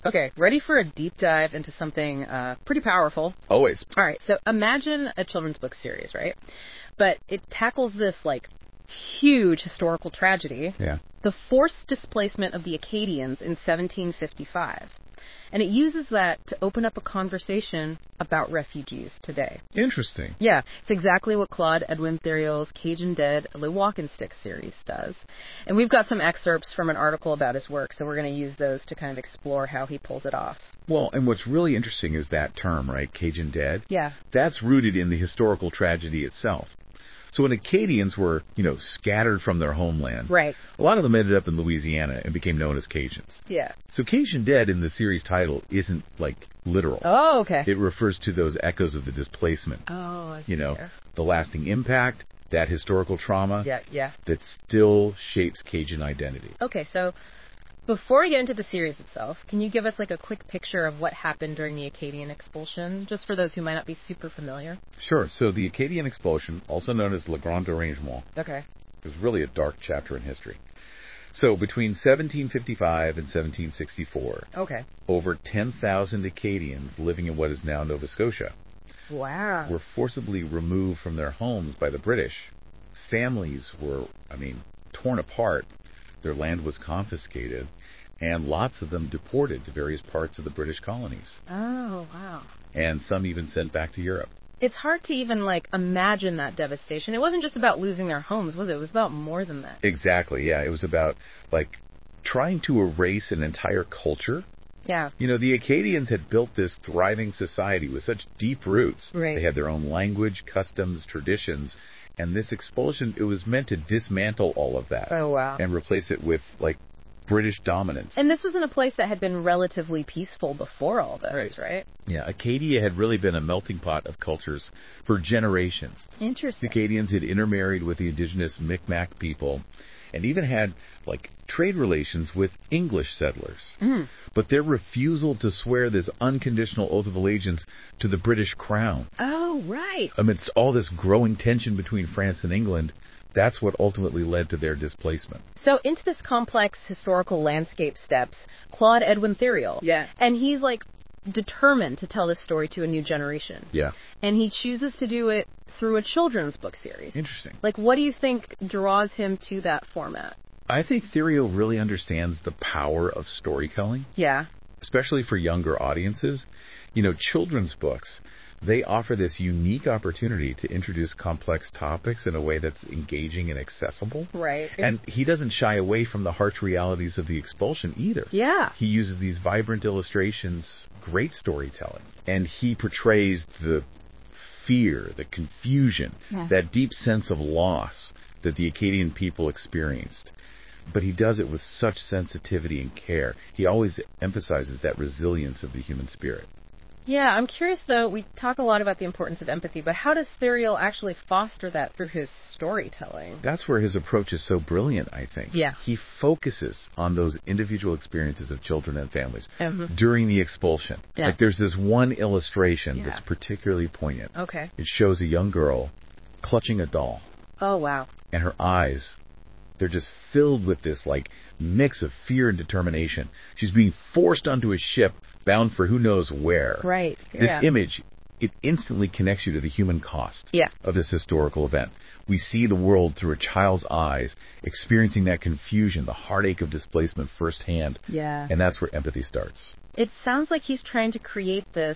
Okay, ready for a deep dive into something pretty powerful? Always. All right, so imagine a children's book series, right? But it tackles this, like, huge historical tragedy. Yeah. The forced displacement of the Acadians in 1755. And it uses that to open up a conversation about refugees today. Interesting. Yeah, it's exactly what Claude Edwin Theriaul's Cajun Dead, Le Walkenstick series does. And we've got some excerpts from an article about his work, so we're going to use those to kind of explore how he pulls it off. Well, and what's really interesting is that term, right? Cajun Dead. Yeah. That's rooted in the historical tragedy itself. So when Acadians were, scattered from their homeland, Right. a lot of them ended up in Louisiana and became known as Cajuns. Yeah. So Cajun Dead in the series title isn't, literal. Oh, okay. It refers to those echoes of the displacement. Oh, I see there. The lasting impact, that historical trauma Yeah. that still shapes Cajun identity. Okay, so before we get into the series itself, can you give us a quick picture of what happened during the Acadian expulsion, just for those who might not be super familiar? Sure. So the Acadian expulsion, also known as Le Grand Derangement, Okay. is really a dark chapter in history. So between 1755 and 1764, Okay. over 10,000 Acadians living in what is now Nova Scotia Wow. were forcibly removed from their homes by the British. Families were, torn apart. Their land was confiscated, and lots of them deported to various parts of the British colonies, Oh, wow. and some even sent back to Europe. It's hard to even, imagine that devastation. It wasn't just about losing their homes, was it? It was about more than that. Exactly, yeah. It was about, trying to erase an entire culture. Yeah. The Acadians had built this thriving society with such deep roots. Right. They had their own language, customs, traditions, and this expulsion, it was meant to dismantle all of that. Oh, wow. And replace it with, British dominance. And this was in a place that had been relatively peaceful before all this, right? Yeah, Acadia had really been a melting pot of cultures for generations. Interesting. The Acadians had intermarried with the indigenous Mi'kmaq people and even had, trade relations with English settlers. Mm. But their refusal to swear this unconditional oath of allegiance to the British crown, Oh, right. amidst all this growing tension between France and England, that's what ultimately led to their displacement. So into this complex historical landscape steps Claude Edwin Theriault. Yeah. And he's, determined to tell this story to a new generation. Yeah. And he chooses to do it through a children's book series. Interesting. What do you think draws him to that format? I think Theriault really understands the power of storytelling, Yeah. especially for younger audiences. Children's books, they offer this unique opportunity to introduce complex topics in a way that's engaging and accessible. Right. And he doesn't shy away from the harsh realities of the expulsion either. Yeah. He uses these vibrant illustrations, great storytelling, and he portrays the fear, the confusion, that deep sense of loss that the Acadian people experienced. But he does it with such sensitivity and care. He always emphasizes that resilience of the human spirit. Yeah, I'm curious, though, we talk a lot about the importance of empathy, but how does Theriault actually foster that through his storytelling? That's where his approach is so brilliant, I think. Yeah. He focuses on those individual experiences of children and families Mhm. during the expulsion. Yeah. There's this one illustration that's particularly poignant. Okay. It shows a young girl clutching a doll, Oh, wow. and her eyes, they're just filled with this mix of fear and determination. She's being forced onto a ship bound for who knows where. Right. This Yeah. image, it instantly connects you to the human cost Yeah. of this historical event. We see the world through a child's eyes, experiencing that confusion, the heartache of displacement firsthand. Yeah. And that's where empathy starts. It sounds like he's trying to create this,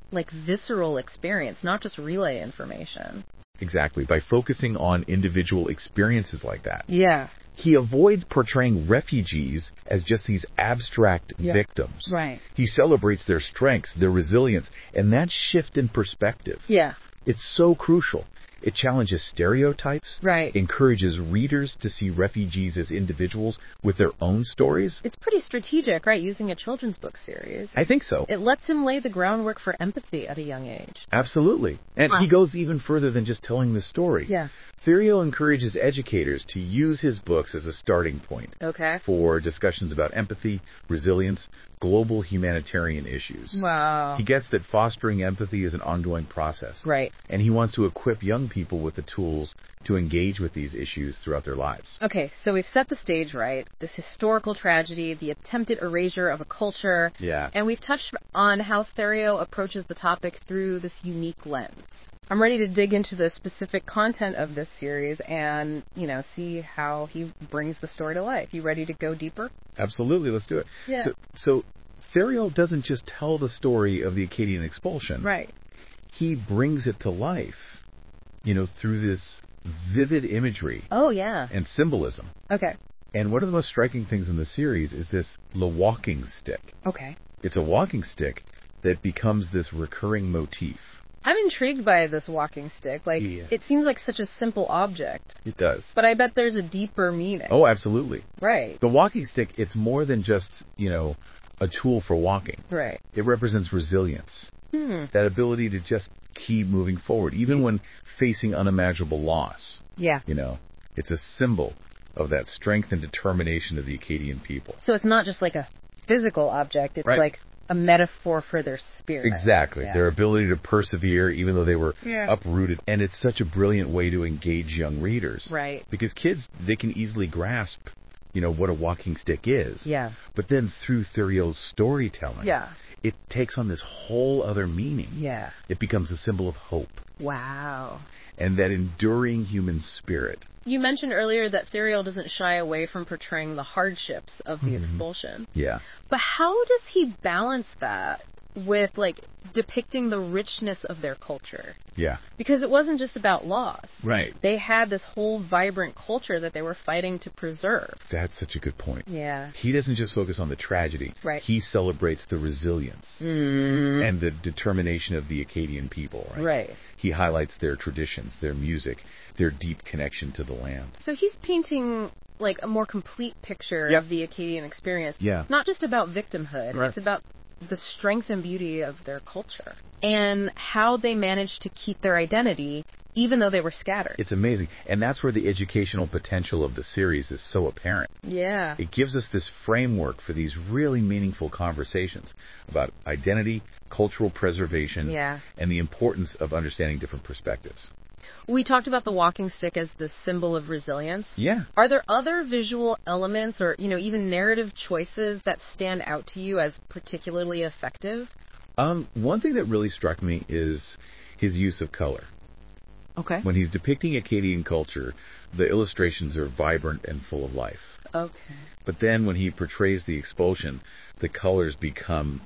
visceral experience, not just relay information. Exactly. By focusing on individual experiences like that. Yeah. He avoids portraying refugees as just these abstract victims. Right. He celebrates their strengths, their resilience, and that shift in perspective. Yeah. It's so crucial. It challenges stereotypes. Right. Encourages readers to see refugees as individuals with their own stories. It's pretty strategic, right, using a children's book series. I think so. It lets him lay the groundwork for empathy at a young age. Absolutely. And he goes even further than just telling the story. Yeah. Theriault encourages educators to use his books as a starting point Okay. for discussions about empathy, resilience, global humanitarian issues. Wow. He gets that fostering empathy is an ongoing process. Right. And he wants to equip young young people with the tools to engage with these issues throughout their lives. Okay, so we've set the stage right. This historical tragedy, the attempted erasure of a culture. Yeah. And we've touched on how Therio approaches the topic through this unique lens. I'm ready to dig into the specific content of this series and, see how he brings the story to life. You ready to go deeper? Absolutely, let's do it. Yeah. So Therio doesn't just tell the story of the Acadian expulsion. Right. He brings it to life, through this vivid imagery. Oh, yeah. And symbolism. Okay. And one of the most striking things in the series is this Le Walking Stick. Okay. It's a walking stick that becomes this recurring motif. I'm intrigued by this walking stick. It seems like such a simple object. It does. But I bet there's a deeper meaning. Oh, absolutely. Right. The walking stick, it's more than just, a tool for walking. Right. It represents resilience. That ability to just keep moving forward, even when facing unimaginable loss. Yeah. It's a symbol of that strength and determination of the Acadian people. So it's not just like a physical object. It's right. like a metaphor for their spirit. Exactly. Yeah. Their ability to persevere even though they were yeah. uprooted. And it's such a brilliant way to engage young readers. Right. Because kids, they can easily grasp, what a walking stick is. Yeah. But then through Therio's storytelling, yeah. it takes on this whole other meaning. Yeah. It becomes a symbol of hope. Wow. And that enduring human spirit. You mentioned earlier that Therio doesn't shy away from portraying the hardships of the expulsion. Yeah. But how does he balance that with, depicting the richness of their culture? Yeah. Because it wasn't just about loss. Right. They had this whole vibrant culture that they were fighting to preserve. That's such a good point. Yeah. He doesn't just focus on the tragedy. Right. He celebrates the resilience and the determination of the Acadian people. Right. Right. He highlights their traditions, their music, their deep connection to the land. So he's painting a more complete picture yep. of the Acadian experience. Yeah. Not just about victimhood. Right. It's about the strength and beauty of their culture and how they managed to keep their identity even though they were scattered. It's amazing. And that's where the educational potential of the series is so apparent. Yeah. It gives us this framework for these really meaningful conversations about identity, cultural preservation, yeah. and the importance of understanding different perspectives. We talked about the walking stick as the symbol of resilience. Yeah. Are there other visual elements or, even narrative choices that stand out to you as particularly effective? One thing that really struck me is his use of color. Okay. When he's depicting Acadian culture, the illustrations are vibrant and full of life. Okay. But then when he portrays the expulsion, the colors become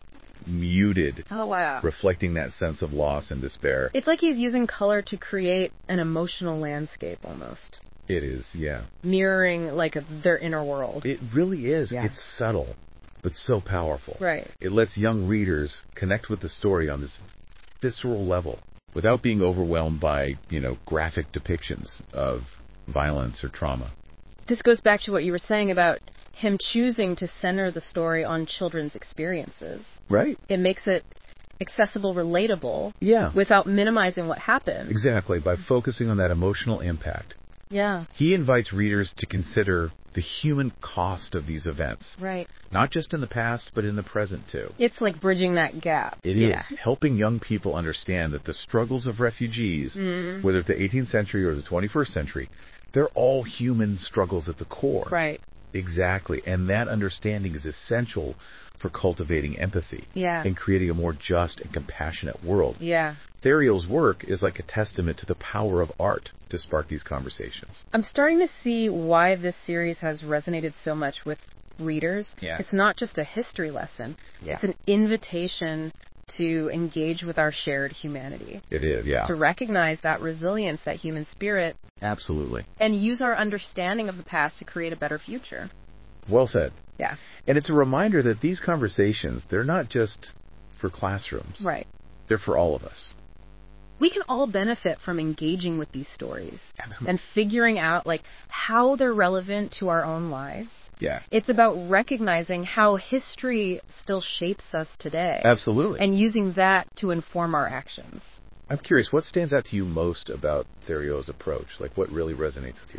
muted. Oh, wow. Reflecting that sense of loss and despair. It's like he's using color to create an emotional landscape almost. It is, yeah. Mirroring their inner world. It really is. Yeah. It's subtle, but so powerful. Right. It lets young readers connect with the story on this visceral level without being overwhelmed by, graphic depictions of violence or trauma. This goes back to what you were saying about him choosing to center the story on children's experiences. Right. It makes it accessible, relatable. Yeah. Without minimizing what happened. Exactly, by focusing on that emotional impact. Yeah. He invites readers to consider the human cost of these events. Right. Not just in the past, but in the present, too. It's like bridging that gap. It is. Helping young people understand that the struggles of refugees, whether it's the 18th century or the 21st century, they're all human struggles at the core. Right. Exactly. And that understanding is essential for cultivating empathy. Yeah. And creating a more just and compassionate world. Yeah. Therio's work is like a testament to the power of art to spark these conversations. I'm starting to see why this series has resonated so much with readers. Yeah. It's not just a history lesson. Yeah. It's an invitation to engage with our shared humanity. It is, yeah. To recognize that resilience, that human spirit. Absolutely. And use our understanding of the past to create a better future. Well said. Yeah. And it's a reminder that these conversations, they're not just for classrooms. Right. They're for all of us. We can all benefit from engaging with these stories and figuring out how they're relevant to our own lives. Yeah. It's about recognizing how history still shapes us today. Absolutely. And using that to inform our actions. I'm curious, what stands out to you most about Therio's approach? What really resonates with you?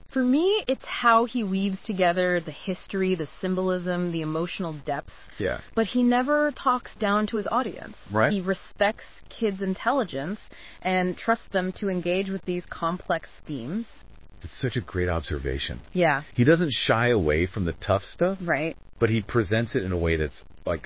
For me, it's how he weaves together the history, the symbolism, the emotional depth. Yeah. But he never talks down to his audience. Right. He respects kids' intelligence and trusts them to engage with these complex themes. It's such a great observation. Yeah. He doesn't shy away from the tough stuff, Right. but he presents it in a way that's like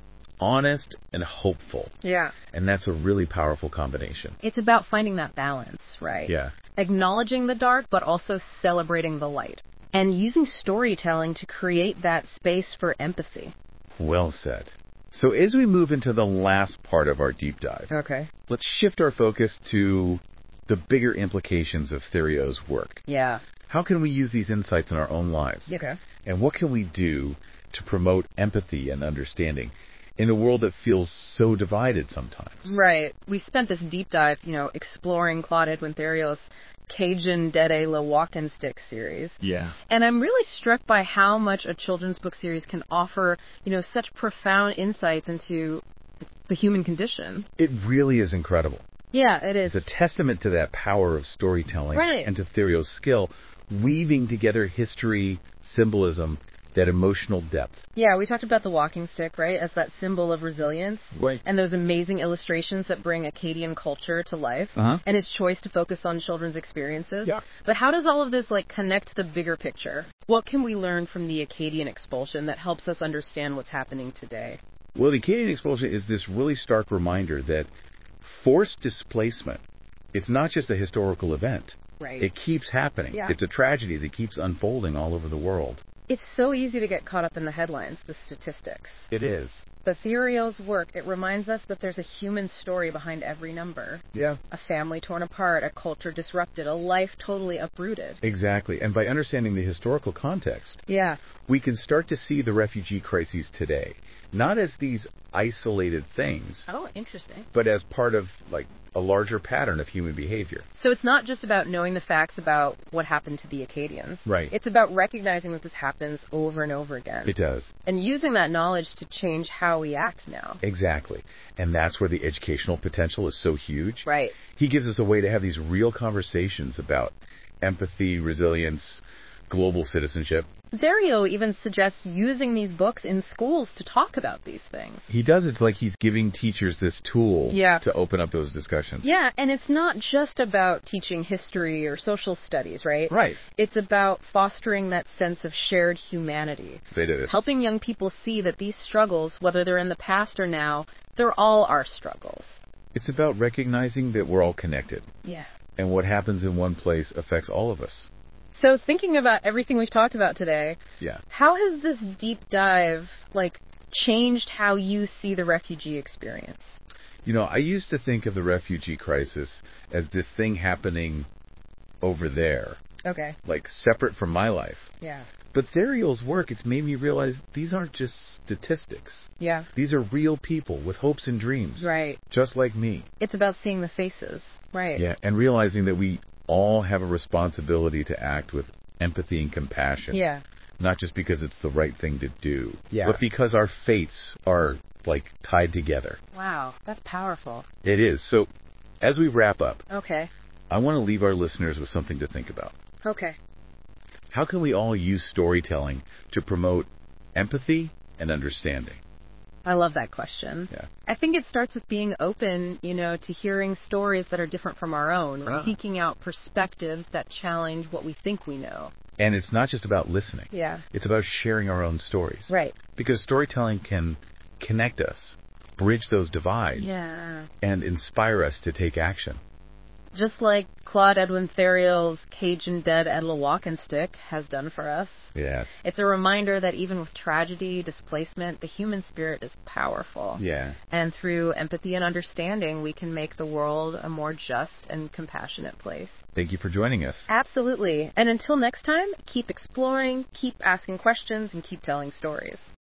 honest and hopeful. Yeah. And that's a really powerful combination. It's about finding that balance, right? Yeah. Acknowledging the dark, but also celebrating the light. And using storytelling to create that space for empathy. Well said. So as we move into the last part of our deep dive, Okay. let's shift our focus to the bigger implications of Theriot's work. Yeah. How can we use these insights in our own lives? Okay. And what can we do to promote empathy and understanding in a world that feels so divided sometimes? Right. We spent this deep dive, exploring Claude Edwin Theriot's Cajun Dede Le Walking Stick series. Yeah. And I'm really struck by how much a children's book series can offer, such profound insights into the human condition. It really is incredible. Yeah, it is. It's a testament to that power of storytelling Right. and to Theriot's skill, weaving together history, symbolism, that emotional depth. Yeah, we talked about the walking stick, right, as that symbol of resilience. Right. And those amazing illustrations that bring Acadian culture to life. Uh-huh. And his choice to focus on children's experiences. Yeah. But how does all of this, connect to the bigger picture? What can we learn from the Acadian expulsion that helps us understand what's happening today? Well, the Acadian expulsion is this really stark reminder that forced displacement, it's not just a historical event. Right. It keeps happening. Yeah. It's a tragedy that keeps unfolding all over the world. It's so easy to get caught up in the headlines, the statistics. It is. But Theriot's work, it reminds us that there's a human story behind every number. Yeah. A family torn apart, a culture disrupted, a life totally uprooted. Exactly. And by understanding the historical context, Yeah. we can start to see the refugee crises today, not as these isolated things, Oh, interesting. but as part of a larger pattern of human behavior. So it's not just about knowing the facts about what happened to the Acadians. Right. It's about recognizing that this happens over and over again. It does. And using that knowledge to change how we act now. Exactly. And that's where the educational potential is so huge. Right. He gives us a way to have these real conversations about empathy, resilience, global citizenship. Theriot even suggests using these books in schools to talk about these things. He does. It's like he's giving teachers this tool Yeah. to open up those discussions. Yeah, and it's not just about teaching history or social studies, right? Right. It's about fostering that sense of shared humanity. It is. Helping young people see that these struggles, whether they're in the past or now, they're all our struggles. It's about recognizing that we're all connected. Yeah. And what happens in one place affects all of us. So thinking about everything we've talked about today, Yeah. how has this deep dive, changed how you see the refugee experience? I used to think of the refugee crisis as this thing happening over there, Okay. separate from my life. Yeah. But Theriot's work, it's made me realize these aren't just statistics. Yeah. These are real people with hopes and dreams. Right. Just like me. It's about seeing the faces. Right. Yeah, and realizing that we all have a responsibility to act with empathy and compassion. Yeah. Not just because it's the right thing to do, Yeah. but because our fates are, tied together. Wow. That's powerful. It is. So, as we wrap up, Okay. I want to leave our listeners with something to think about. Okay. How can we all use storytelling to promote empathy and understanding? I love that question. Yeah. I think it starts with being open, to hearing stories that are different from our own, seeking out perspectives that challenge what we think we know. And it's not just about listening. Yeah. It's about sharing our own stories. Right. Because storytelling can connect us, bridge those divides, Yeah. and inspire us to take action. Just like Claude Edwin Theriot's Cajun Dead at Le Walking Stick has done for us. Yeah. It's a reminder that even with tragedy, displacement, the human spirit is powerful. Yeah. And through empathy and understanding, we can make the world a more just and compassionate place. Thank you for joining us. Absolutely. And until next time, keep exploring, keep asking questions, and keep telling stories.